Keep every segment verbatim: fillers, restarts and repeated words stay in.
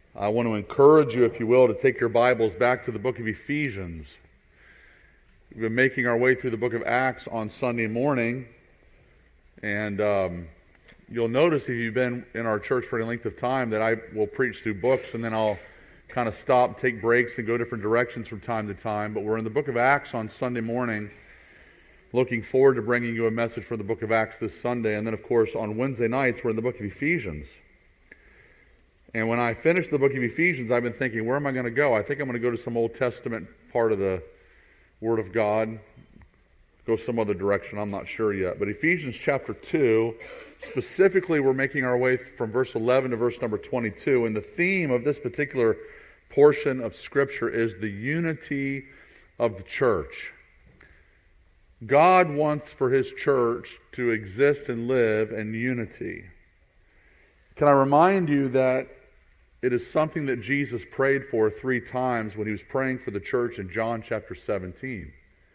I want to encourage you, if you will, to take your Bibles back to the book of Ephesians. We've been making our way through the book of Acts on Sunday morning, and um, you'll notice if you've been in our church for any length of time that I will preach through books, and then I'll kind of stop, take breaks, and go different directions from time to time. But we're in the book of Acts on Sunday morning, looking forward to bringing you a message from the book of Acts this Sunday. And then, of course, on Wednesday nights, we're in the book of Ephesians. And when I finish the book of Ephesians, I've been thinking, where am I going to go? I think I'm going to go to some Old Testament part of the Word of God, go some other direction, I'm not sure yet. But Ephesians chapter two, specifically we're making our way from verse eleven to verse number twenty-two, and the theme of this particular portion of Scripture is the unity of the church. God wants for His church to exist and live in unity. Can I remind you that it is something that Jesus prayed for three times when He was praying for the church in John chapter seventeen.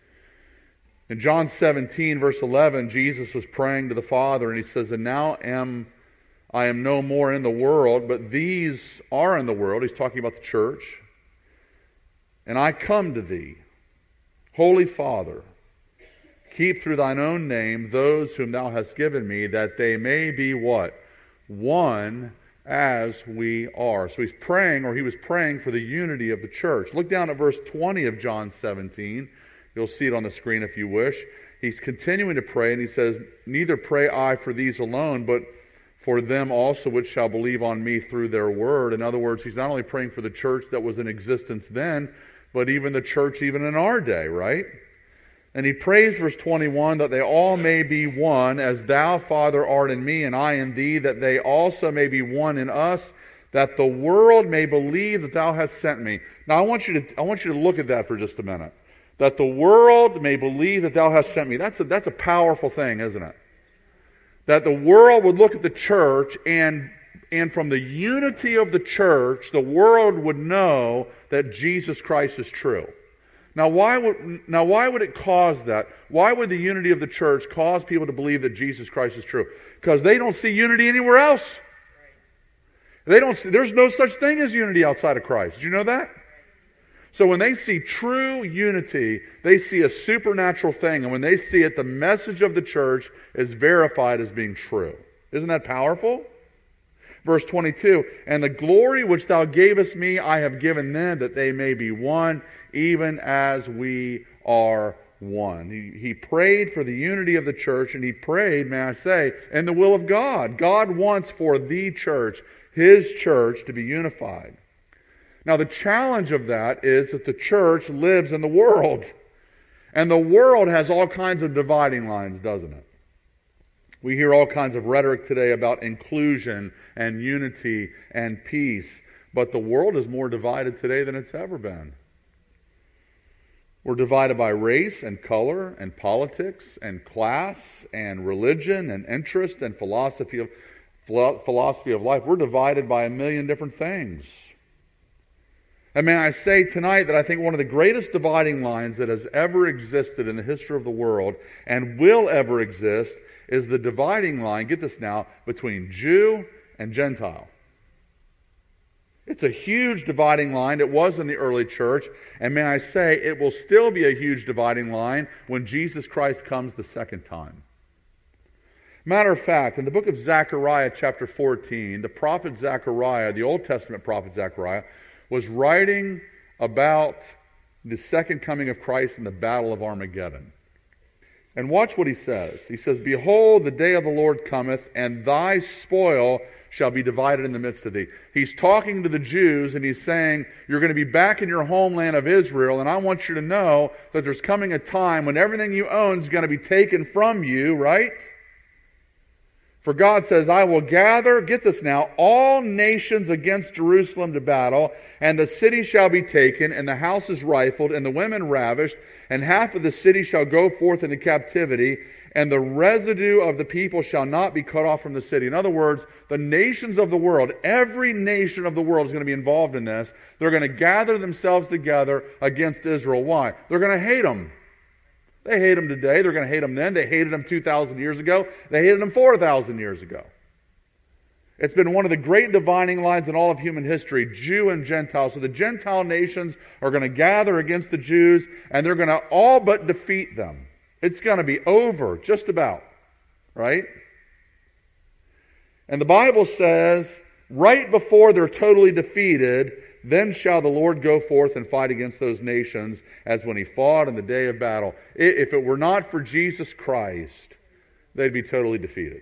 In John seventeen, verse eleven, Jesus was praying to the Father, and He says, "And now am I am no more in the world, but these are in the world." He's talking about the church. "And I come to Thee, Holy Father, keep through Thine own name those whom Thou hast given Me, that they may be" what? "One as we are." So he's praying, or he was praying for the unity of the church. Look down at verse twenty of John seventeen. You'll see it on the screen if you wish. He's continuing to pray, and he says, "Neither pray I for these alone, but for them also which shall believe on Me through their word." In other words, he's not only praying for the church that was in existence then, but even the church even in our day, right? And he prays, verse twenty-one, "that they all may be one, as Thou, Father, art in Me, and I in Thee, that they also may be one in us, that the world may believe that Thou hast sent Me." Now I want you to I want you to look at that for just a minute. That the world may believe that Thou hast sent Me. That's a, that's a powerful thing, isn't it? That the world would look at the church, and and from the unity of the church, the world would know that Jesus Christ is true. Now why would now why would it cause that? Why would the unity of the church cause people to believe that Jesus Christ is true? Because they don't see unity anywhere else. They don't see, there's no such thing as unity outside of Christ. Did you know that? So when they see true unity, they see a supernatural thing, and when they see it, the message of the church is verified as being true. Isn't that powerful? Verse twenty-two, "And the glory which Thou gavest Me, I have given them, that they may be one, even as we are one." He, he prayed for the unity of the church, and he prayed, may I say, in the will of God. God wants for the church, His church, to be unified. Now the challenge of that is that the church lives in the world. And the world has all kinds of dividing lines, doesn't it? We hear all kinds of rhetoric today about inclusion and unity and peace. But the world is more divided today than it's ever been. We're divided by race and color and politics and class and religion and interest and philosophy of, philosophy of life. We're divided by a million different things. And may I say tonight that I think one of the greatest dividing lines that has ever existed in the history of the world and will ever exist is the dividing line, get this now, between Jew and Gentile. It's a huge dividing line. It was in the early church. And may I say, it will still be a huge dividing line when Jesus Christ comes the second time. Matter of fact, in the book of Zechariah chapter fourteen, the prophet Zechariah, the Old Testament prophet Zechariah, was writing about the second coming of Christ in the battle of Armageddon. And watch what he says. He says, "Behold, the day of the Lord cometh, and thy spoil shall be divided in the midst of thee." He's talking to the Jews, and he's saying, you're going to be back in your homeland of Israel, and I want you to know that there's coming a time when everything you own is going to be taken from you, right? For God says, "I will gather," get this now, "all nations against Jerusalem to battle, and the city shall be taken, and the houses rifled, and the women ravished, and half of the city shall go forth into captivity, and the residue of the people shall not be cut off from the city." In other words, the nations of the world, every nation of the world is going to be involved in this. They're going to gather themselves together against Israel. Why? They're going to hate them. They hate them today. They're going to hate them then. They hated them two thousand years ago. They hated them four thousand years ago. It's been one of the great dividing lines in all of human history, Jew and Gentile. So the Gentile nations are going to gather against the Jews, and they're going to all but defeat them. It's going to be over, just about, right? And the Bible says, right before they're totally defeated, then shall the Lord go forth and fight against those nations as when he fought in the day of battle. If it were not for Jesus Christ, they'd be totally defeated.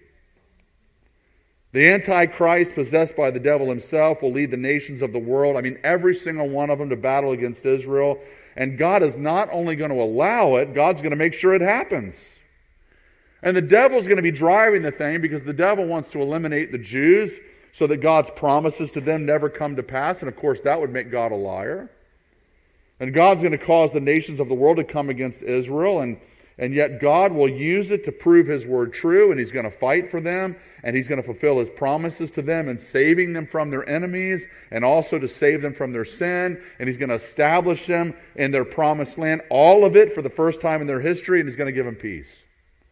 The Antichrist, possessed by the devil himself, will lead the nations of the world, I mean every single one of them, to battle against Israel. And God is not only going to allow it, God's going to make sure it happens. And the devil's going to be driving the thing because the devil wants to eliminate the Jews so that God's promises to them never come to pass. And of course, that would make God a liar. And God's going to cause the nations of the world to come against Israel. And, and yet God will use it to prove his word true. And he's going to fight for them. And he's going to fulfill his promises to them and saving them from their enemies. And also to save them from their sin. And he's going to establish them in their promised land. All of it for the first time in their history. And he's going to give them peace.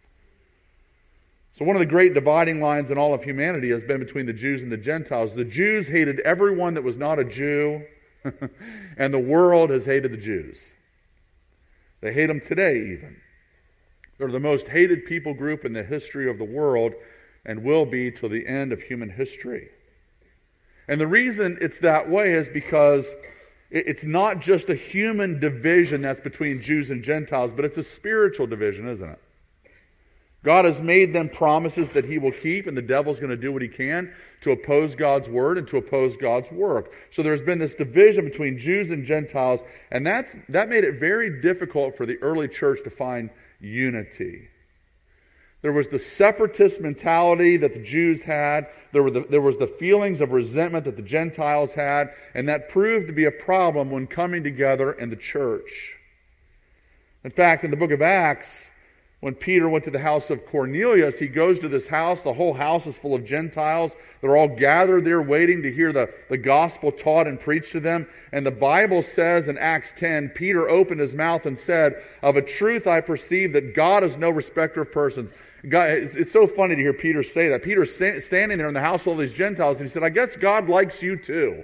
So one of the great dividing lines in all of humanity has been between the Jews and the Gentiles. The Jews hated everyone that was not a Jew, and the world has hated the Jews. They hate them today even. They're the most hated people group in the history of the world and will be till the end of human history. And the reason it's that way is because it's not just a human division that's between Jews and Gentiles, but it's a spiritual division, isn't it? God has made them promises that he will keep, and the devil's going to do what he can to oppose God's word and to oppose God's work. So there's been this division between Jews and Gentiles, and that's that made it very difficult for the early church to find unity. There was the separatist mentality that the Jews had. There were the, there was the feelings of resentment that the Gentiles had, and that proved to be a problem when coming together in the church. In fact, in the book of Acts, when Peter went to the house of Cornelius, he goes to this house. The whole house is full of Gentiles. They're all gathered there waiting to hear the, the gospel taught and preached to them. And the Bible says in Acts ten, Peter opened his mouth and said, "Of a truth I perceive that God is no respecter of persons." God, it's, it's so funny to hear Peter say that. Peter's sta- standing there in the house of all these Gentiles, and he said, "I guess God likes you too."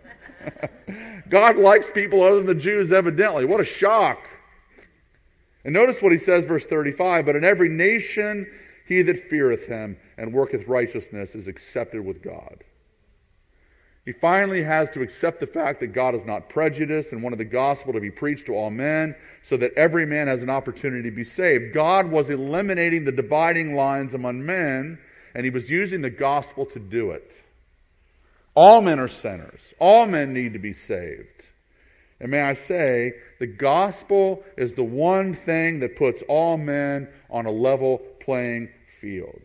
God likes people other than the Jews, evidently. What a shock. And notice what he says, verse thirty-five, "But in every nation he that feareth him and worketh righteousness is accepted with God." He finally has to accept the fact that God is not prejudiced and wanted the gospel to be preached to all men so that every man has an opportunity to be saved. God was eliminating the dividing lines among men, and he was using the gospel to do it. All men are sinners. All men need to be saved. And may I say, the gospel is the one thing that puts all men on a level playing field.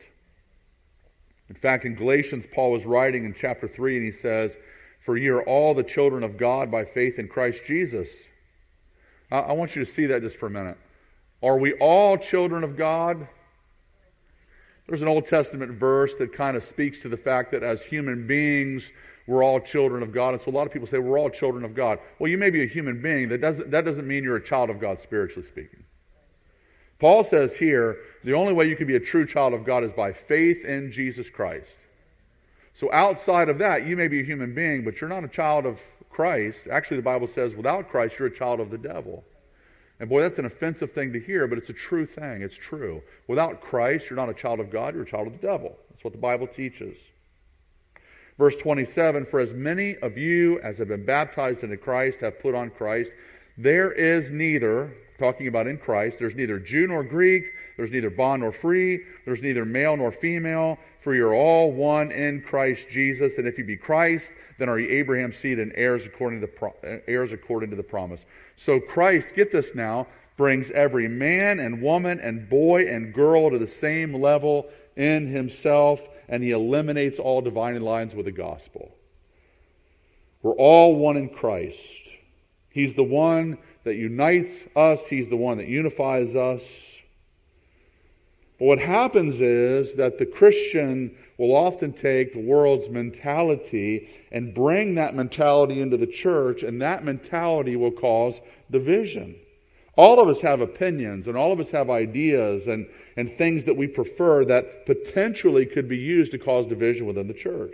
In fact, in Galatians, Paul was writing in chapter three, and he says, "For ye are all the children of God by faith in Christ Jesus." I, I want you to see that just for a minute. Are we all children of God? There's an Old Testament verse that kind of speaks to the fact that as human beings, we're all children of God. And so a lot of people say we're all children of God. Well, you may be a human being. That doesn't, that doesn't mean you're a child of God, spiritually speaking. Paul says here, the only way you can be a true child of God is by faith in Jesus Christ. So outside of that, you may be a human being, but you're not a child of Christ. Actually, the Bible says without Christ, you're a child of the devil. And boy, that's an offensive thing to hear, but it's a true thing. It's true. Without Christ, you're not a child of God, you're a child of the devil. That's what the Bible teaches. Verse twenty-seven, "For as many of you as have been baptized into Christ have put on Christ. There is neither," talking about in Christ, "there's neither Jew nor Greek, there's neither bond nor free, there's neither male nor female, for you're all one in Christ Jesus. And if you be Christ, then are ye Abraham's seed and heirs according to the pro- heirs according to the promise." So Christ, get this now, brings every man and woman and boy and girl to the same level in himself, and he eliminates all dividing lines with the gospel. We're all one in Christ. He's the one that unites us. He's the one that unifies us. But what happens is that the Christian will often take the world's mentality and bring that mentality into the church, and that mentality will cause division. All of us have opinions, and all of us have ideas and, and things that we prefer that potentially could be used to cause division within the church.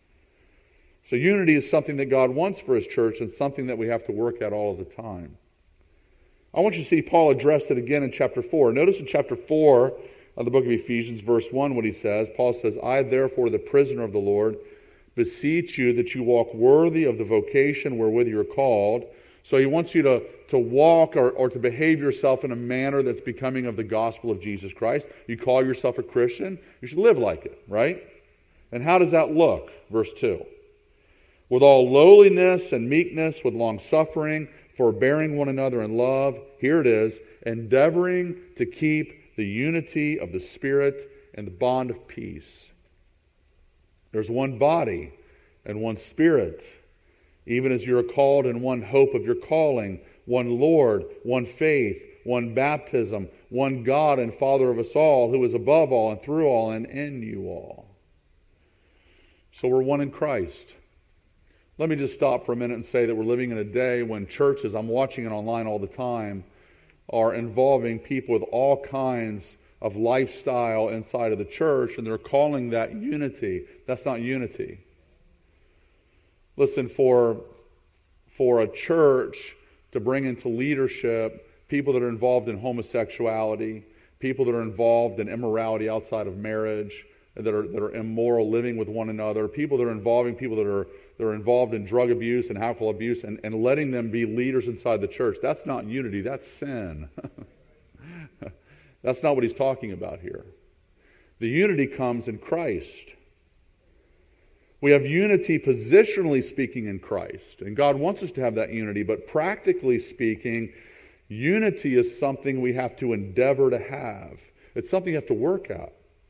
So unity is something that God wants for His church and something that we have to work at all of the time. I want you to see Paul addressed it again in chapter four. Notice in chapter four of the book of Ephesians, verse one, what he says. Paul says, I therefore, the prisoner of the Lord, beseech you that you walk worthy of the vocation wherewith you are called. So he wants you to, to walk or, or to behave yourself in a manner that's becoming of the gospel of Jesus Christ. You call yourself a Christian, you should live like it, right? And how does that look? Verse two. With all lowliness and meekness, with long-suffering, forbearing one another in love, here it is, endeavoring to keep the unity of the Spirit and the bond of peace. There's one body and one Spirit, even as you are called in one hope of your calling, one Lord, one faith, one baptism, one God and Father of us all, who is above all and through all and in you all. So we're one in Christ. Let me just stop for a minute and say that we're living in a day when churches, I'm watching it online all the time, are involving people with all kinds of lifestyle inside of the church, and they're calling that unity. That's not unity. Listen, for, for a church to bring into leadership people that are involved in homosexuality, people that are involved in immorality outside of marriage, that are, that are immoral, living with one another, people that are involving people that are, that are involved in drug abuse and alcohol abuse, and, and letting them be leaders inside the church. That's not unity, that's sin. That's not what he's talking about here. The unity comes in Christ. We have unity positionally speaking in Christ, and God wants us to have that unity, but practically speaking, unity is something we have to endeavor to have. It's something you have to work at.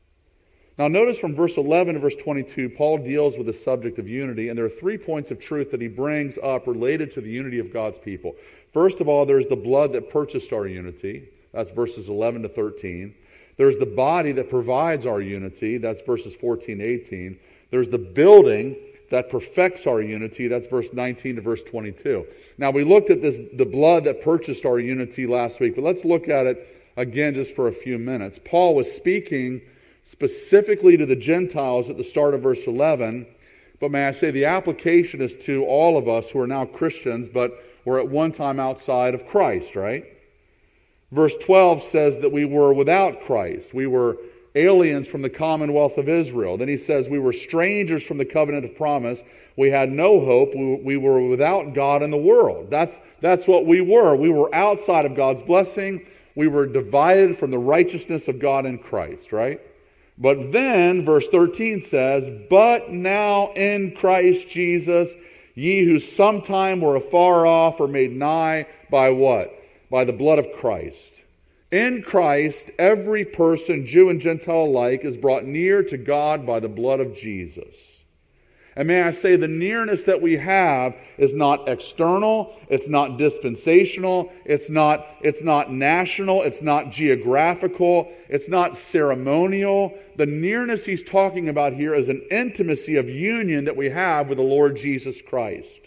Now notice from verse eleven to verse twenty-two, Paul deals with the subject of unity, and there are three points of truth that he brings up related to the unity of God's people. First of all, there's the blood that purchased our unity. That's verses eleven to thirteen. There's the body that provides our unity. That's verses fourteen to eighteen. There's the building that perfects our unity. That's verse nineteen to verse twenty-two. Now we looked at this, the blood that purchased our unity last week, but let's look at it again just for a few minutes. Paul was speaking specifically to the Gentiles at the start of verse eleven, but may I say the application is to all of us who are now Christians, but were at one time outside of Christ, right? Verse twelve says that we were without Christ. We were aliens from the commonwealth of Israel. Then he says we were strangers from the covenant of promise. We had no hope. We, we were without God in the world. That's, that's what we were. We were outside of God's blessing. We were divided from the righteousness of God in Christ, right? But then, verse thirteen says, but now in Christ Jesus, ye who sometime were afar off are made nigh by what? By the blood of Christ. In Christ, every person, Jew and Gentile alike, is brought near to God by the blood of Jesus. And may I say, the nearness that we have is not external, it's not dispensational, it's not, it's not national, it's not geographical, it's not ceremonial. The nearness he's talking about here is an intimacy of union that we have with the Lord Jesus Christ.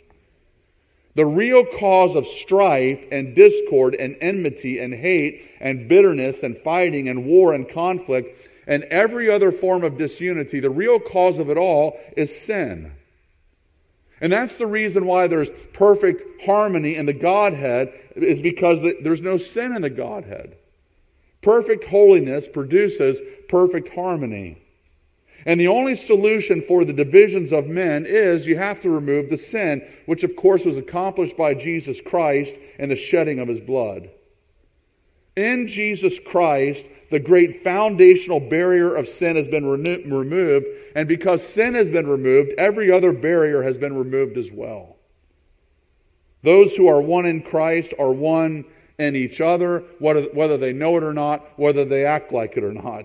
The real cause of strife and discord and enmity and hate and bitterness and fighting and war and conflict and every other form of disunity, the real cause of it all is sin. And that's the reason why there's perfect harmony in the Godhead, is because there's no sin in the Godhead. Perfect holiness produces perfect harmony. And the only solution for the divisions of men is you have to remove the sin, which of course was accomplished by Jesus Christ and the shedding of His blood. In Jesus Christ, the great foundational barrier of sin has been reno- removed, and because sin has been removed, every other barrier has been removed as well. Those who are one in Christ are one in each other, whether, whether they know it or not, whether they act like it or not.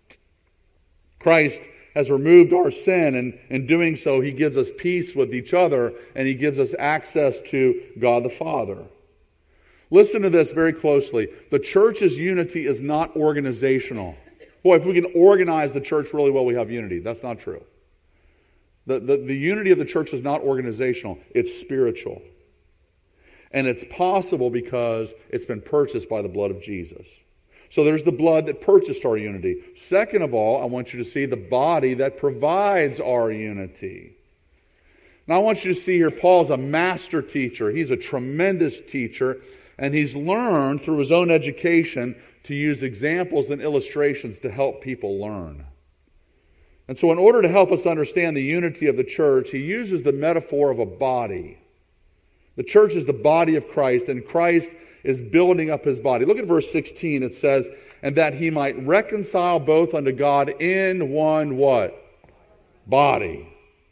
Christ has removed our sin, and in doing so, He gives us peace with each other, and He gives us access to God the Father. Listen to this very closely. The church's unity is not organizational. Boy, if we can organize the church really well, we have unity. That's not true. The, the, the unity of the church is not organizational. It's spiritual. And it's possible because it's been purchased by the blood of Jesus. So there's the blood that purchased our unity. Second of all, I want you to see the body that provides our unity. Now I want you to see here, Paul's a master teacher. He's a tremendous teacher, and he's learned through his own education to use examples and illustrations to help people learn. And so in order to help us understand the unity of the church, he uses the metaphor of a body. The church is the body of Christ, and Christ is building up his body. Look at verse sixteen. It says, and that he might reconcile both unto God in one what? Body.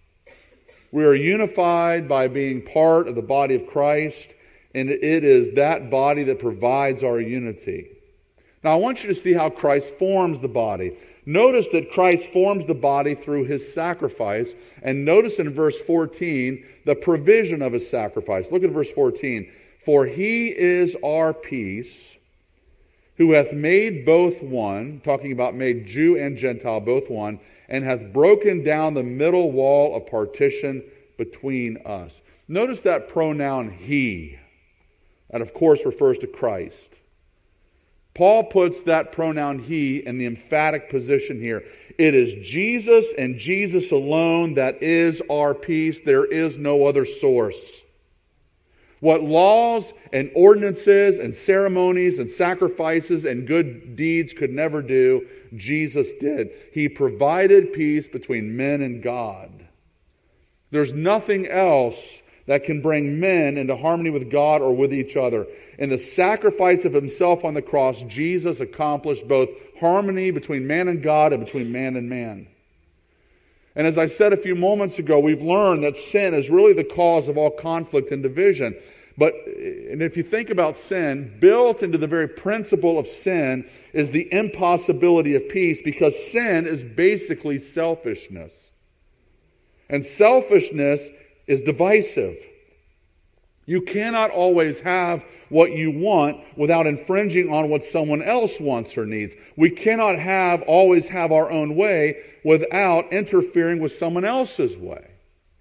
We are unified by being part of the body of Christ, and it is that body that provides our unity. Now I want you to see how Christ forms the body. Notice that Christ forms the body through his sacrifice, and notice in verse fourteen the provision of his sacrifice. Look at verse fourteen. For he is our peace, who hath made both one, talking about made Jew and Gentile both one, and hath broken down the middle wall of partition between us. Notice that pronoun he. That of course refers to Christ. Paul puts that pronoun he in the emphatic position here. It is Jesus and Jesus alone that is our peace. There is no other source. What laws and ordinances and ceremonies and sacrifices and good deeds could never do, Jesus did. He provided peace between men and God. There's nothing else that can bring men into harmony with God or with each other. In the sacrifice of himself on the cross, Jesus accomplished both harmony between man and God and between man and man. And as I said a few moments ago, we've learned that sin is really the cause of all conflict and division. But and if you think about sin, built into the very principle of sin is the impossibility of peace, because sin is basically selfishness. And selfishness is divisive. You cannot always have what you want without infringing on what someone else wants or needs. We cannot have always have our own way without interfering with someone else's way.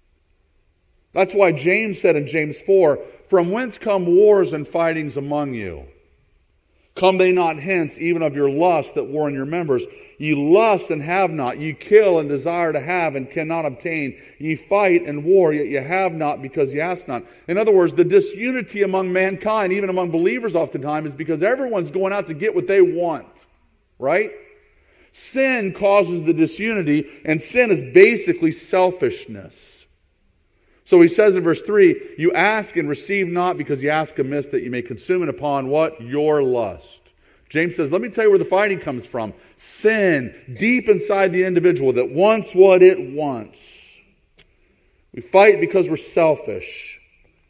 That's why James said in James four, from whence come wars and fightings among you? Come they not hence, even of your lust that war in your members? Ye lust and have not, ye kill and desire to have and cannot obtain. Ye fight and war, yet ye have not because ye ask not. In other words, the disunity among mankind, even among believers oftentimes, is because everyone's going out to get what they want. Right? Sin causes the disunity, and sin is basically selfishness. So he says in verse three, you ask and receive not because you ask amiss, that you may consume it upon what? Your lust. James says, let me tell you where the fighting comes from. Sin, deep inside the individual that wants what it wants. We fight because we're selfish.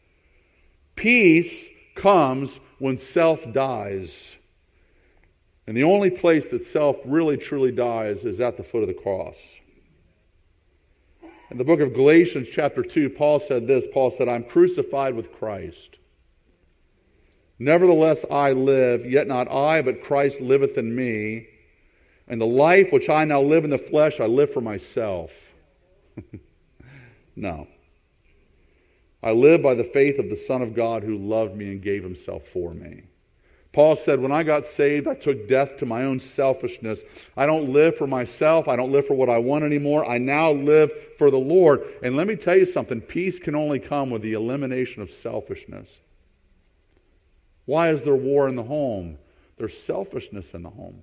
Peace comes when self dies. And the only place that self really truly dies is at the foot of the cross. In the book of Galatians chapter two, Paul said this. Paul said, I'm crucified with Christ. Nevertheless I live, yet not I, but Christ liveth in me. And the life which I now live in the flesh, I live for myself. No. I live by the faith of the Son of God who loved me and gave himself for me. Paul said, when I got saved, I took death to my own selfishness. I don't live for myself. I don't live for what I want anymore. I now live for the Lord. And let me tell you something. Peace can only come with the elimination of selfishness. Why is there war in the home? There's selfishness in the home.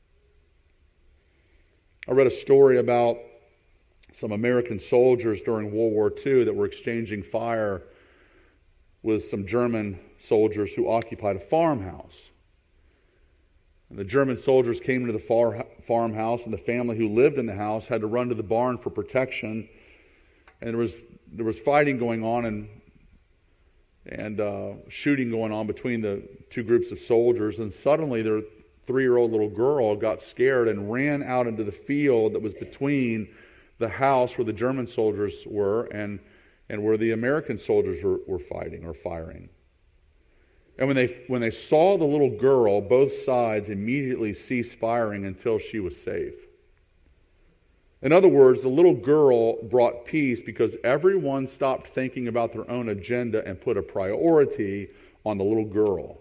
I read a story about some American soldiers during World War Two that were exchanging fire with some German soldiers who occupied a farmhouse. And the German soldiers came into the far, farmhouse, and the family who lived in the house had to run to the barn for protection. And there was there was fighting going on and and uh, shooting going on between the two groups of soldiers. And suddenly their three-year-old little girl got scared and ran out into the field that was between the house where the German soldiers were and, and where the American soldiers were, were fighting or firing. And when they when they saw the little girl, both sides immediately ceased firing until she was safe. In other words, the little girl brought peace because everyone stopped thinking about their own agenda and put a priority on the little girl.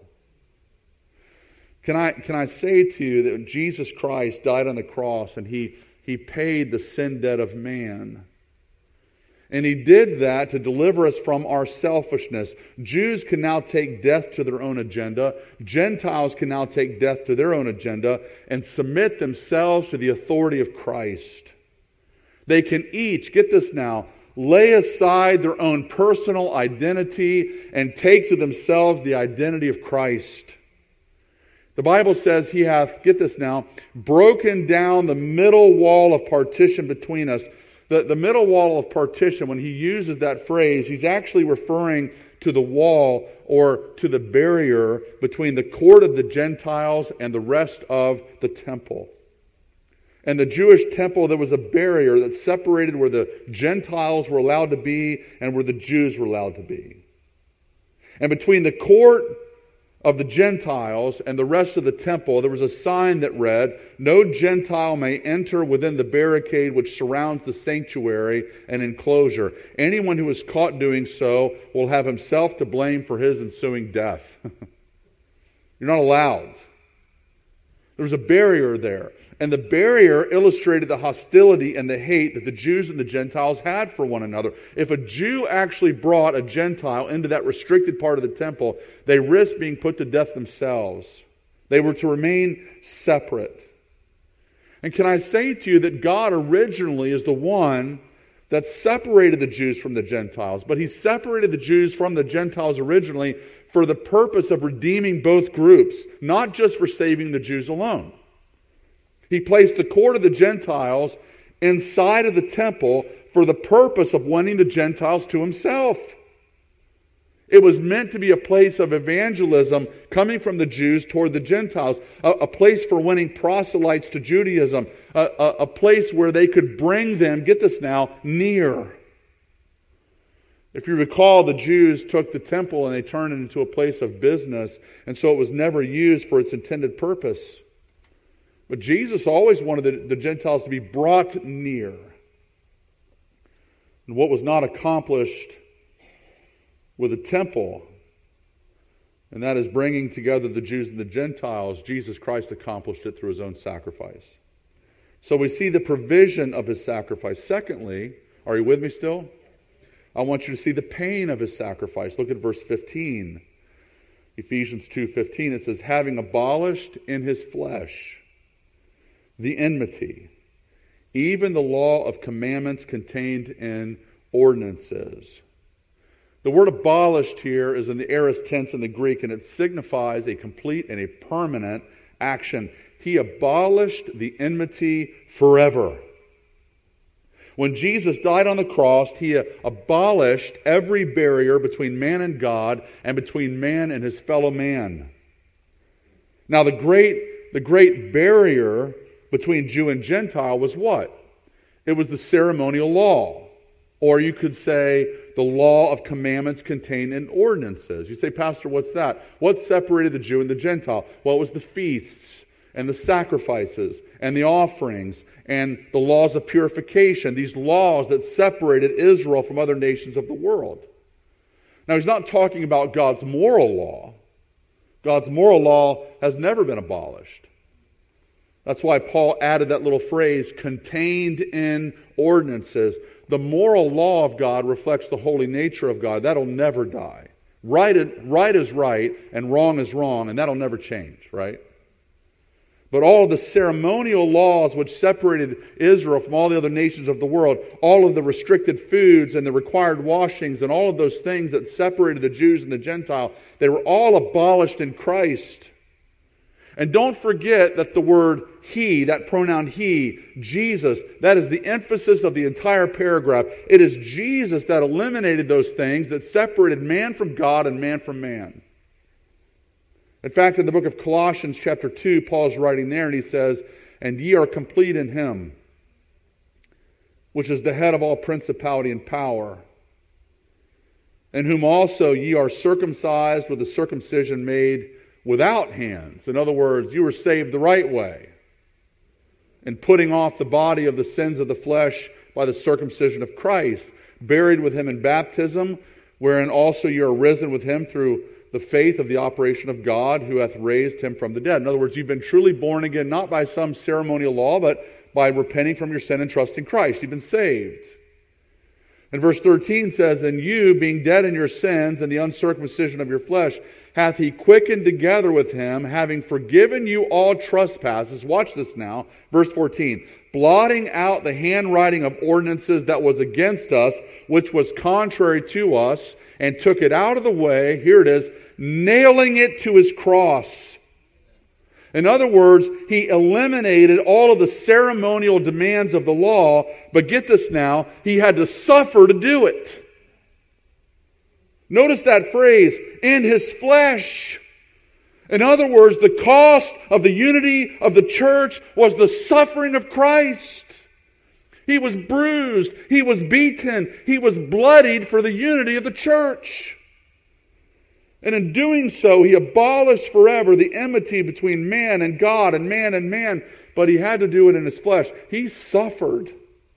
Can I, can I say to you that Jesus Christ died on the cross and he, he paid the sin debt of man? And he did that to deliver us from our selfishness. Jews can now take death to their own agenda. Gentiles can now take death to their own agenda and submit themselves to the authority of Christ. They can each, get this now, lay aside their own personal identity and take to themselves the identity of Christ. The Bible says he hath, get this now, broken down the middle wall of partition between us. The, the middle wall of partition, when he uses that phrase, he's actually referring to the wall or to the barrier between the court of the Gentiles and the rest of the temple. And the Jewish temple, there was a barrier that separated where the Gentiles were allowed to be and where the Jews were allowed to be. And between the court of the Gentiles and the rest of the temple, there was a sign that read, "No Gentile may enter within the barricade which surrounds the sanctuary and enclosure. Anyone who is caught doing so will have himself to blame for his ensuing death." You're not allowed. There was a barrier there. And the barrier illustrated the hostility and the hate that the Jews and the Gentiles had for one another. If a Jew actually brought a Gentile into that restricted part of the temple, they risked being put to death themselves. They were to remain separate. And can I say to you that God originally is the one that separated the Jews from the Gentiles, but he separated the Jews from the Gentiles originally for the purpose of redeeming both groups, not just for saving the Jews alone. He placed the court of the Gentiles inside of the temple for the purpose of winning the Gentiles to himself. It was meant to be a place of evangelism coming from the Jews toward the Gentiles, a, a place for winning proselytes to Judaism, a, a, a place where they could bring them, get this now, near. If you recall, the Jews took the temple and they turned it into a place of business, and so it was never used for its intended purpose. But Jesus always wanted the, the Gentiles to be brought near. And what was not accomplished with the temple, and that is bringing together the Jews and the Gentiles, Jesus Christ accomplished it through his own sacrifice. So we see the provision of his sacrifice. Secondly, are you with me still? I want you to see the pain of his sacrifice. Look at verse fifteen. Ephesians two fifteen. It says, "Having abolished in his flesh the enmity, even the law of commandments contained in ordinances." The word abolished here is in the aorist tense in the Greek, and it signifies a complete and a permanent action. He abolished the enmity forever. When Jesus died on the cross, he abolished every barrier between man and God and between man and his fellow man. Now the great, the great barrier between Jew and Gentile was what? It was the ceremonial law. Or you could say the law of commandments contained in ordinances. You say, "Pastor, what's that?" What separated the Jew and the Gentile? Well, it was the feasts and the sacrifices and the offerings and the laws of purification. These laws that separated Israel from other nations of the world. Now, he's not talking about God's moral law. God's moral law has never been abolished. That's why Paul added that little phrase, "contained in ordinances." The moral law of God reflects the holy nature of God. That'll never die. Right, right is right and wrong is wrong, and that'll never change, right? But all of the ceremonial laws which separated Israel from all the other nations of the world, all of the restricted foods and the required washings and all of those things that separated the Jews and the Gentile, they were all abolished in Christ. And don't forget that the word he, that pronoun he, Jesus, that is the emphasis of the entire paragraph. It is Jesus that eliminated those things that separated man from God and man from man. In fact, in the book of Colossians chapter two, Paul is writing there and he says, "And ye are complete in him, which is the head of all principality and power, in whom also ye are circumcised with a circumcision made without hands." In other words, you were saved the right way. and putting off the body of the sins of the flesh by the circumcision of Christ, buried with him in baptism, wherein also you are risen with him through the faith of the operation of God, who hath raised him from the dead. In other words, you've been truly born again, not by some ceremonial law, but by repenting from your sin and trusting Christ. You've been saved. And verse thirteen says, and you, being dead in your sins and the uncircumcision of your flesh, hath he quickened together with him, having forgiven you all trespasses. Watch this now. Verse fourteen. Blotting out the handwriting of ordinances that was against us, which was contrary to us, and took it out of the way. Here it is. Nailing it to his cross. In other words, he eliminated all of the ceremonial demands of the law, but get this now, he had to suffer to do it. Notice that phrase, in his flesh. In other words, the cost of the unity of the church was the suffering of Christ. He was bruised, he was beaten, he was bloodied for the unity of the church. And in doing so, he abolished forever the enmity between man and God and man and man, but he had to do it in his flesh. He suffered.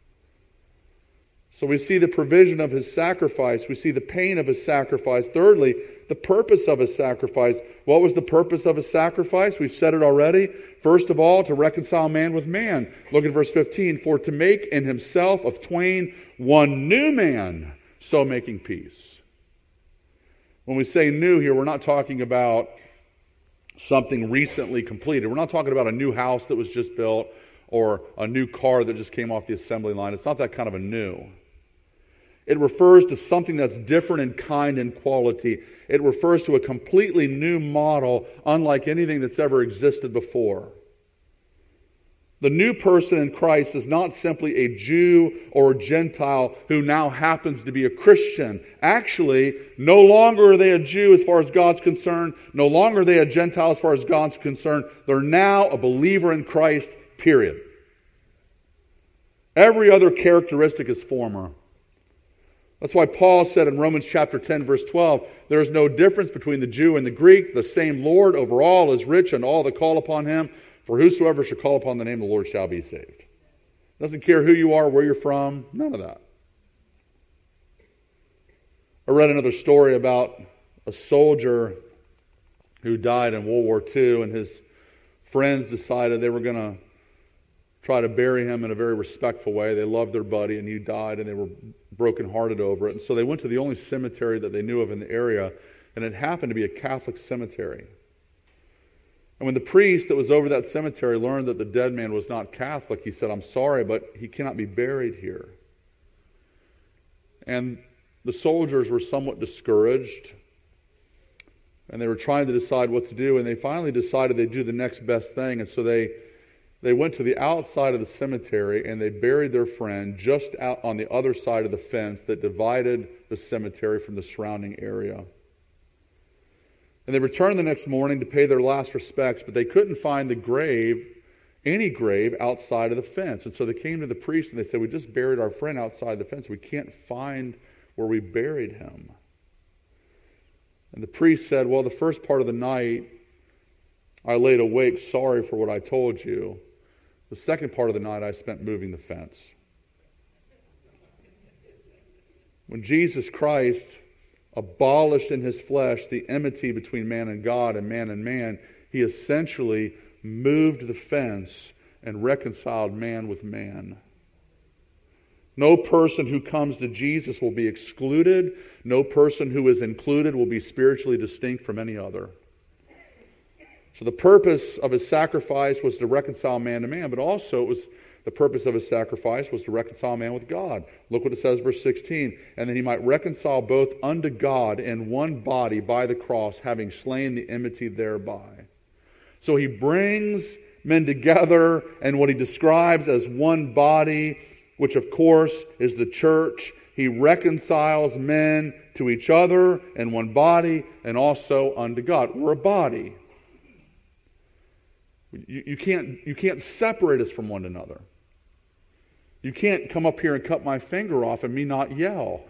So we see the provision of his sacrifice. We see the pain of his sacrifice. Thirdly, the purpose of his sacrifice. What was the purpose of his sacrifice? We've said it already. First of all, to reconcile man with man. Look at verse fifteen. For to make in himself of twain one new man, so making peace. When we say new here, we're not talking about something recently completed. We're not talking about a new house that was just built or a new car that just came off the assembly line. It's not that kind of a new. It refers to something that's different in kind and quality. It refers to a completely new model, unlike anything that's ever existed before. The new person in Christ is not simply a Jew or a Gentile who now happens to be a Christian. Actually, no longer are they a Jew as far as God's concerned. No longer are they a Gentile as far as God's concerned. They're now a believer in Christ, period. Every other characteristic is former. That's why Paul said in Romans chapter ten, verse twelve, there is no difference between the Jew and the Greek. The same Lord over all is rich and all that call upon him. For whosoever shall call upon the name of the Lord shall be saved. Doesn't care who you are, where you're from, none of that. I read another story about a soldier who died in World War Two, and his friends decided they were going to try to bury him in a very respectful way. They loved their buddy, and he died, and they were brokenhearted over it. And so they went to the only cemetery that they knew of in the area, and it happened to be a Catholic cemetery. And when the priest that was over that cemetery learned that the dead man was not Catholic, he said, I'm sorry, but he cannot be buried here. And the soldiers were somewhat discouraged, and they were trying to decide what to do, and they finally decided they'd do the next best thing. And so they they went to the outside of the cemetery, and they buried their friend just out on the other side of the fence that divided the cemetery from the surrounding area. And they returned the next morning to pay their last respects, but they couldn't find the grave, any grave, outside of the fence. And so they came to the priest and they said, we just buried our friend outside the fence. We can't find where we buried him. And the priest said, well, the first part of the night, I laid awake sorry for what I told you. The second part of the night, I spent moving the fence. When Jesus Christ abolished in his flesh the enmity between man and God and man and man, he essentially moved the fence and reconciled man with man. No person who comes to Jesus will be excluded. No person who is included will be spiritually distinct from any other. So the purpose of his sacrifice was to reconcile man to man, but also it was the purpose of his sacrifice was to reconcile man with God. Look what it says, verse sixteen. And that he might reconcile both unto God in one body by the cross, having slain the enmity thereby. So he brings men together in what he describes as one body, which of course is the church. He reconciles men to each other in one body and also unto God. We're a body. You, you can't, you can't separate us from one another. You can't come up here and cut my finger off and me not yell.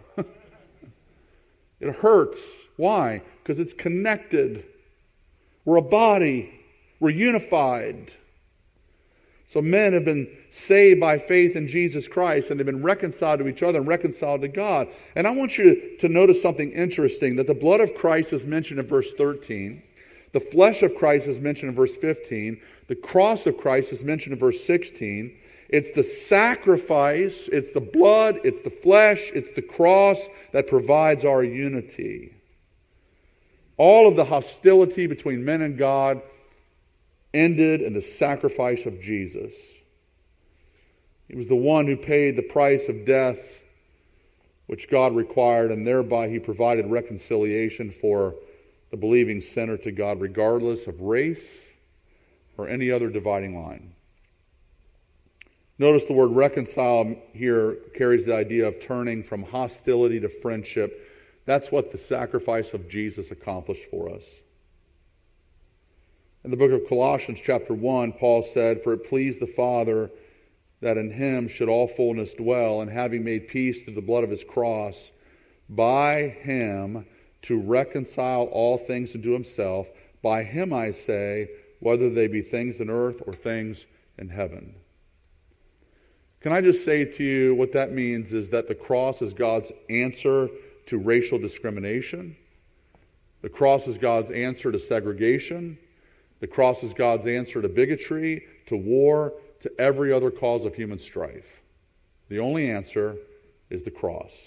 It hurts. Why? Because it's connected. We're a body. We're unified. So men have been saved by faith in Jesus Christ, and they've been reconciled to each other and reconciled to God. And I want you to, to notice something interesting, that the blood of Christ is mentioned in verse thirteen. The flesh of Christ is mentioned in verse fifteen. The cross of Christ is mentioned in verse sixteen. It's the sacrifice, it's the blood, it's the flesh, it's the cross that provides our unity. All of the hostility between men and God ended in the sacrifice of Jesus. He was the one who paid the price of death which God required, and thereby he provided reconciliation for the believing sinner to God, regardless of race or any other dividing line. Notice the word reconcile here carries the idea of turning from hostility to friendship. That's what the sacrifice of Jesus accomplished for us. In the book of Colossians chapter one, Paul said, "For it pleased the Father that in him should all fullness dwell, and having made peace through the blood of his cross, by him to reconcile all things unto himself. By him, I say, whether they be things in earth or things in heaven." Can I just say to you, what that means is that the cross is God's answer to racial discrimination. The cross is God's answer to segregation. The cross is God's answer to bigotry, to war, to every other cause of human strife. The only answer is the cross.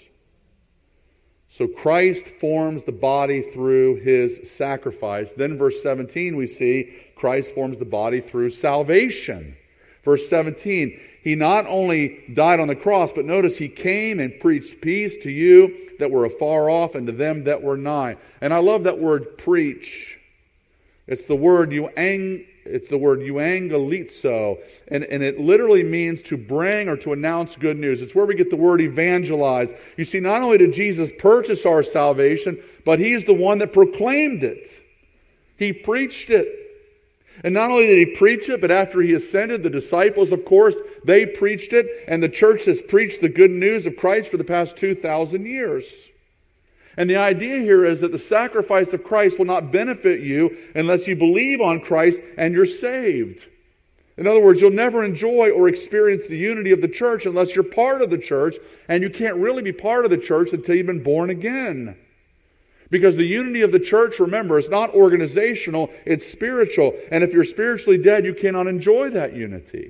So Christ forms the body through his sacrifice. Then verse seventeen we see Christ forms the body through salvation. Verse seventeen, he not only died on the cross, but notice he came and preached peace to you that were afar off and to them that were nigh. And I love that word preach. It's the word euang, it's the word euangelizo, and, and it literally means to bring or to announce good news. It's where we get the word evangelize. You see, not only did Jesus purchase our salvation, but he's the one that proclaimed it. He preached it. And not only did he preach it, but after he ascended, the disciples, of course, they preached it, and the church has preached the good news of Christ for the past two thousand years. And the idea here is that the sacrifice of Christ will not benefit you unless you believe on Christ and you're saved. In other words, you'll never enjoy or experience the unity of the church unless you're part of the church, and you can't really be part of the church until you've been born again. Because the unity of the church, remember, is not organizational, it's spiritual. And if you're spiritually dead, you cannot enjoy that unity.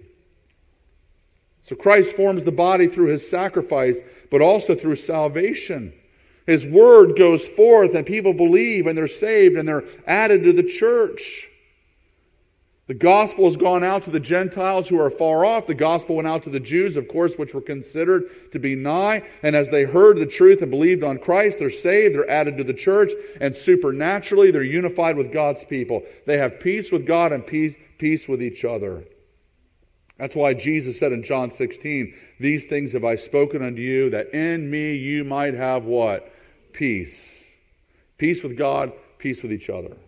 So Christ forms the body through his sacrifice, but also through salvation. His word goes forth and people believe and they're saved and they're added to the church. The gospel has gone out to the Gentiles who are far off. The gospel went out to the Jews, of course, which were considered to be nigh. And as they heard the truth and believed on Christ, they're saved, they're added to the church, and supernaturally they're unified with God's people. They have peace with God and peace, peace with each other. That's why Jesus said in John sixteen, "These things have I spoken unto you, that in me you might have" what? Peace. Peace with God, peace with each other.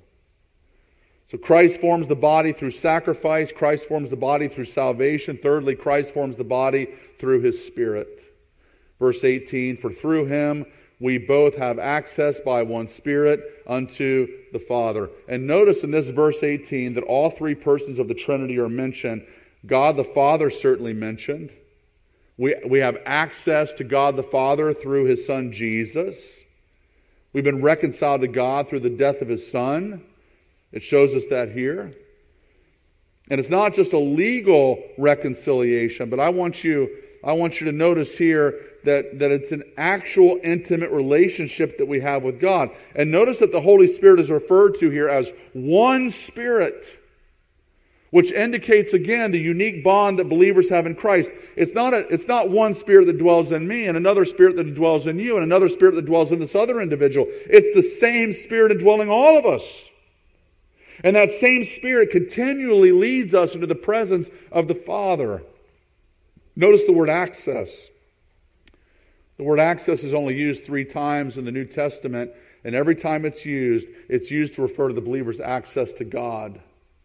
So Christ forms the body through sacrifice. Christ forms the body through salvation. Thirdly, Christ forms the body through his Spirit. Verse eighteen, "For through him we both have access by one Spirit unto the Father." And notice in this verse eighteen that all three persons of the Trinity are mentioned. God the Father certainly mentioned. We, we have access to God the Father through his Son Jesus. We've been reconciled to God through the death of his Son. It shows us that here. And it's not just a legal reconciliation, but I want you, I want you to notice here that, that it's an actual intimate relationship that we have with God. And notice that the Holy Spirit is referred to here as one Spirit, which indicates again the unique bond that believers have in Christ. It's not a, it's not one Spirit that dwells in me and another Spirit that dwells in you and another Spirit that dwells in this other individual. It's the same Spirit indwelling all of us. And that same Spirit continually leads us into the presence of the Father. Notice the word access. The word access is only used three times in the New Testament, and every time it's used, it's used to refer to the believer's access to God.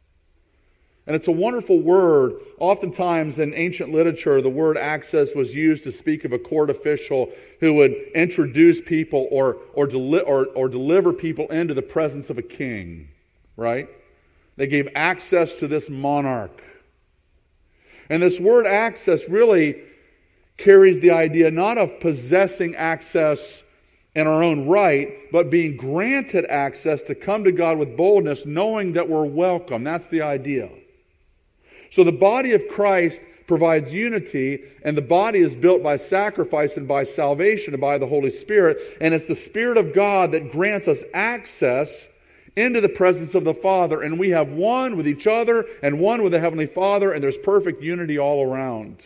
And it's a wonderful word. Oftentimes in ancient literature, the word access was used to speak of a court official who would introduce people or, or, deli- or, or deliver people into the presence of a king, right? They gave access to this monarch. And this word access really carries the idea not of possessing access in our own right, but being granted access to come to God with boldness, knowing that we're welcome. That's the idea. So the body of Christ provides unity, and the body is built by sacrifice and by salvation and by the Holy Spirit. And it's the Spirit of God that grants us access into the presence of the Father. And we have one with each other and one with the Heavenly Father, and there's perfect unity all around.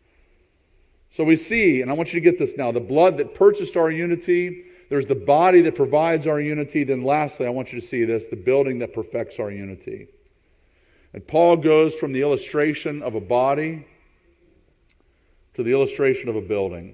So we see, and I want you to get this now, the blood that purchased our unity, there's the body that provides our unity, then lastly, I want you to see this, the building that perfects our unity. And Paul goes from the illustration of a body to the illustration of a building.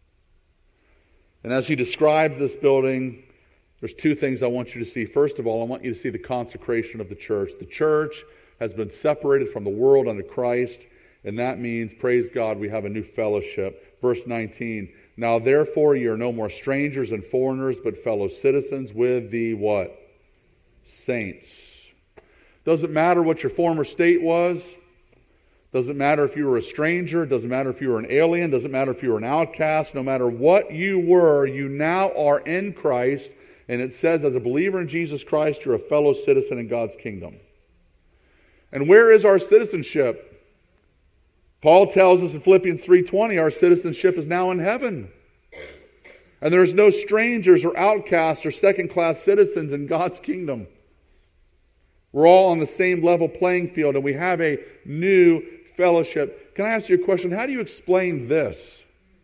And as he describes this building, there's two things I want you to see. First of all, I want you to see the consecration of the church. The church has been separated from the world unto Christ, and that means, praise God, we have a new fellowship. Verse nineteen, now therefore ye are no more strangers and foreigners, but fellow citizens with the what? Saints. Doesn't matter what your former state was. Doesn't matter if you were a stranger. Doesn't matter if you were an alien. Doesn't matter if you were an outcast. No matter what you were, you now are in Christ. And it says, as a believer in Jesus Christ, you're a fellow citizen in God's kingdom. And where is our citizenship? Paul tells us in Philippians three twenty, our citizenship is now in heaven. And there's no strangers or outcasts or second-class citizens in God's kingdom. We're all on the same level playing field, and we have a new fellowship. Can I ask you a question? How do you explain this?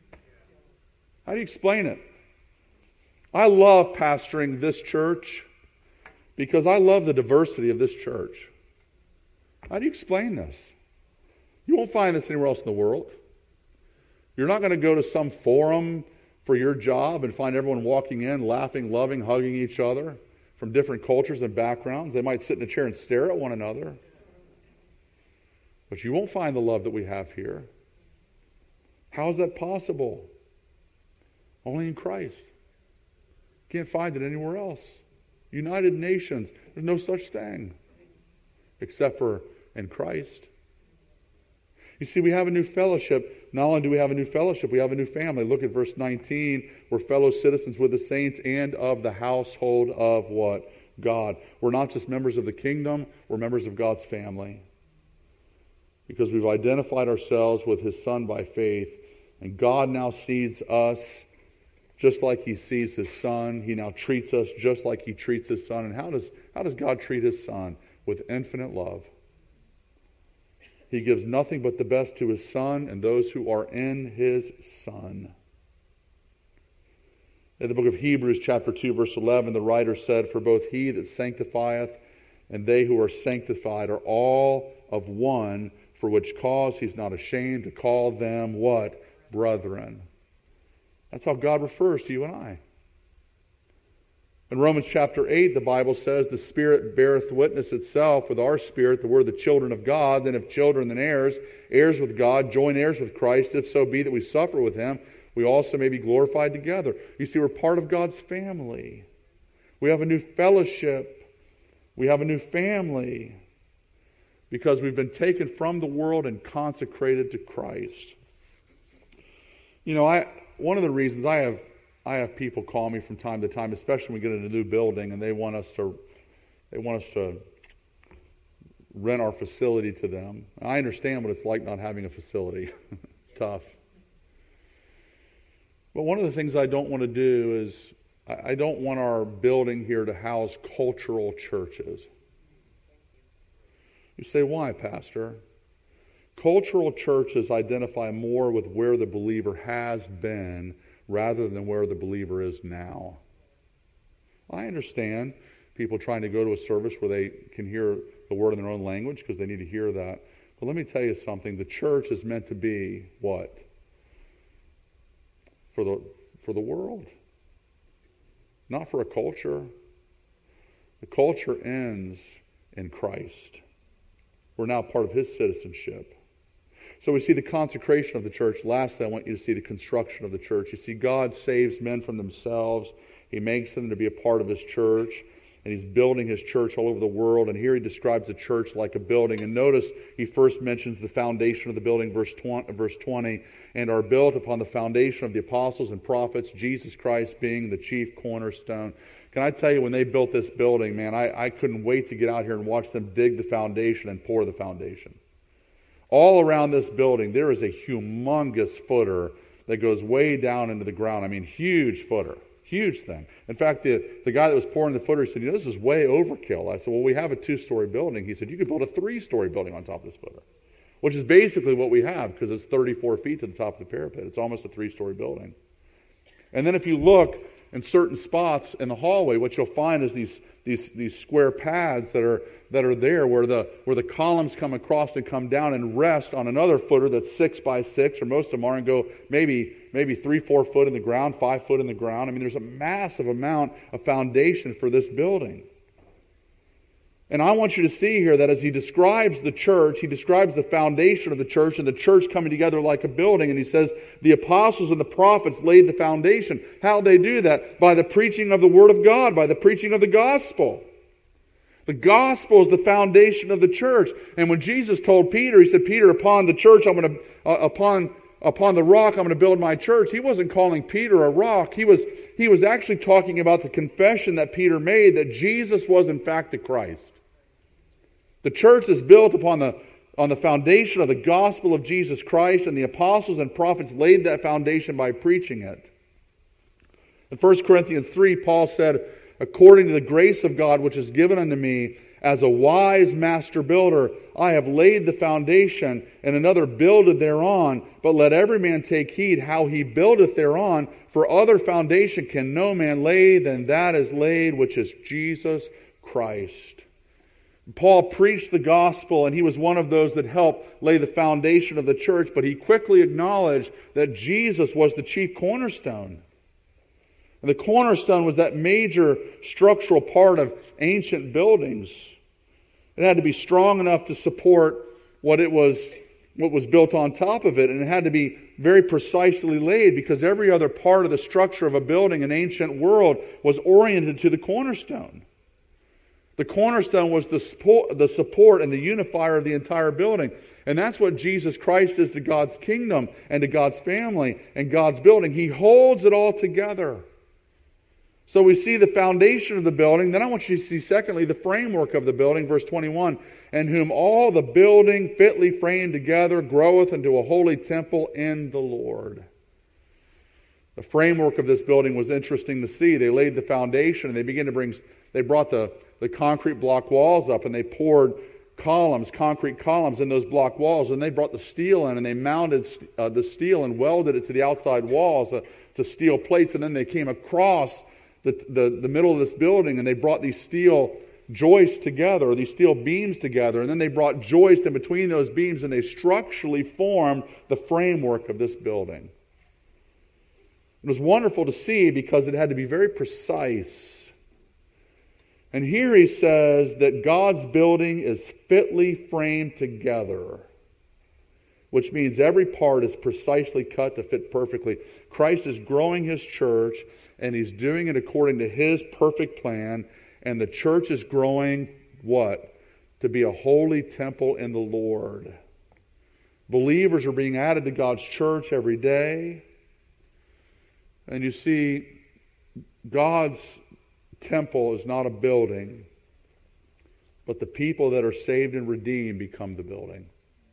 How do you explain it? I love pastoring this church because I love the diversity of this church. How do you explain this? You won't find this anywhere else in the world. You're not going to go to some forum for your job and find everyone walking in, laughing, loving, hugging each other from different cultures and backgrounds. They might sit in a chair and stare at one another. But you won't find the love that we have here. How is that possible? Only in Christ. Can't find it anywhere else. United Nations, there's no such thing except for in Christ. You see, we have a new fellowship. Not only do we have a new fellowship, we have a new family. Look at verse nineteen. We're fellow citizens with the saints and of the household of what? God. We're not just members of the kingdom, we're members of God's family. Because we've identified ourselves with His Son by faith. And God now sees us just like He sees His Son. He now treats us just like He treats His Son. And how does, how does God treat His Son? With infinite love. He gives nothing but the best to His Son and those who are in His Son. In the book of Hebrews chapter two verse eleven, the writer said, for both He that sanctifieth and they who are sanctified are all of one, for which cause He's not ashamed to call them what? Brethren. That's how God refers to you and I. In Romans chapter eight, the Bible says, the Spirit beareth witness itself with our spirit that we're the children of God. Then if children, then heirs, heirs with God, joint heirs with Christ, if so be that we suffer with Him, we also may be glorified together. You see, we're part of God's family. We have a new fellowship. We have a new family because we've been taken from the world and consecrated to Christ. You know, I one of the reasons I have I have people call me from time to time, especially when we get in a new building and they want us to they want us to rent our facility to them. I understand what it's like not having a facility. It's tough. But one of the things I don't want to do is I don't want our building here to house cultural churches. You say, why, Pastor? Cultural churches identify more with where the believer has been rather than where the believer is now. I understand people trying to go to a service where they can hear the word in their own language because they need to hear that. But let me tell you something. The church is meant to be what? For the, for the world. Not for a culture. The culture ends in Christ. We're now part of His citizenship. So we see the consecration of the church. Lastly, I want you to see the construction of the church. You see, God saves men from themselves. He makes them to be a part of His church. and he's building his church all over the world. And here he describes the church like a building. And notice he first mentions the foundation of the building, verse twenty, and are built upon the foundation of the apostles and prophets, Jesus Christ being the chief cornerstone. Can I tell you, when they built this building, man, I, I couldn't wait to get out here and watch them dig the foundation and pour the foundation. All around this building, there is a humongous footer that goes way down into the ground. I mean, huge footer. Huge thing. In fact, the, the guy that was pouring the footer said, you know, this is way overkill. I said, well, we have a two-story building. He said, you could build a three-story building on top of this footer, which is basically what we have because it's thirty-four feet to the top of the parapet. It's almost a three-story building. And then if you look in certain spots in the hallway, what you'll find is these these these square pads that are that are there where the where the columns come across and come down and rest on another footer that's six by six, or most of them are, and go maybe maybe three, four foot in the ground, five foot in the ground. I mean, there's a massive amount of foundation for this building. And I want you to see here that as he describes the church, he describes the foundation of the church and the church coming together like a building. And he says, the apostles and the prophets laid the foundation. How they do that? By the preaching of the Word of God, by the preaching of the gospel. The gospel is the foundation of the church. And when Jesus told Peter, he said, Peter, upon the church, I'm going to, uh, upon upon the rock, I'm going to build my church. He wasn't calling Peter a rock. He was, he was actually talking about the confession that Peter made that Jesus was in fact the Christ. The church is built upon the, on the foundation of the gospel of Jesus Christ, and the apostles and prophets laid that foundation by preaching it. In First Corinthians three, Paul said, according to the grace of God which is given unto me, as a wise master builder, I have laid the foundation, and another buildeth thereon. But let every man take heed how he buildeth thereon, for other foundation can no man lay than that is laid, which is Jesus Christ. Paul preached the gospel, and he was one of those that helped lay the foundation of the church, but he quickly acknowledged that Jesus was the chief cornerstone. And the cornerstone was that major structural part of ancient buildings. It had to be strong enough to support what it was, what was built on top of it, and it had to be very precisely laid, because every other part of the structure of a building in ancient world was oriented to the cornerstone. The cornerstone was the support, the support and the unifier of the entire building. And that's what Jesus Christ is to God's kingdom and to God's family and God's building. He holds it all together. So we see the foundation of the building. Then I want you to see, secondly, the framework of the building. Verse twenty-one, and whom all the building fitly framed together groweth into a holy temple in the Lord. The framework of this building was interesting to see. They laid the foundation, and they began to bring, they brought the, the concrete block walls up, and they poured columns, concrete columns in those block walls, and they brought the steel in, and they mounted uh, the steel and welded it to the outside walls uh, to steel plates, and then they came across the, the, the middle of this building, and they brought these steel joists together, or these steel beams together, and then they brought joists in between those beams, and they structurally formed the framework of this building. It was wonderful to see because it had to be very precise. And here he says that God's building is fitly framed together, which means every part is precisely cut to fit perfectly. Christ is growing his church, and he's doing it according to his perfect plan, and the church is growing what? To be a holy temple in the Lord. Believers are being added to God's church every day. And you see, God's temple is not a building, but the people that are saved and redeemed become the building.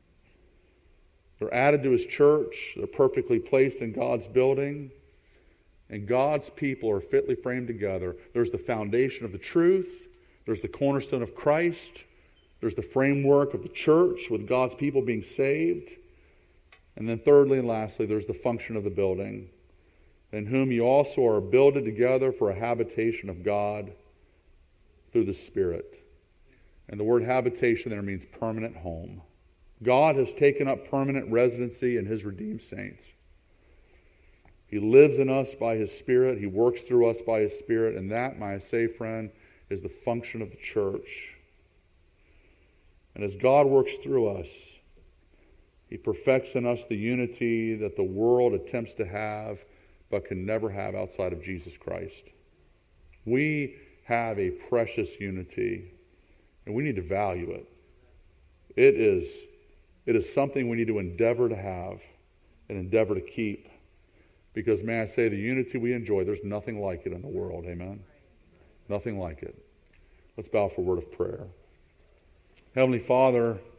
They're added to his church. They're perfectly placed in God's building. And God's people are fitly framed together. There's the foundation of the truth. There's the cornerstone of Christ. There's the framework of the church with God's people being saved. And then thirdly and lastly, there's the function of the building, in whom you also are builded together for a habitation of God through the Spirit. And the word habitation there means permanent home. God has taken up permanent residency in his redeemed saints. He lives in us by his Spirit. He works through us by his Spirit. And that, my say friend, is the function of the church. And as God works through us, he perfects in us the unity that the world attempts to have but can never have outside of Jesus Christ. We have a precious unity, and we need to value it. It is, it is something we need to endeavor to have and endeavor to keep. Because, may I say, the unity we enjoy, there's nothing like it in the world. Amen? Nothing like it. Let's bow for a word of prayer. Heavenly Father,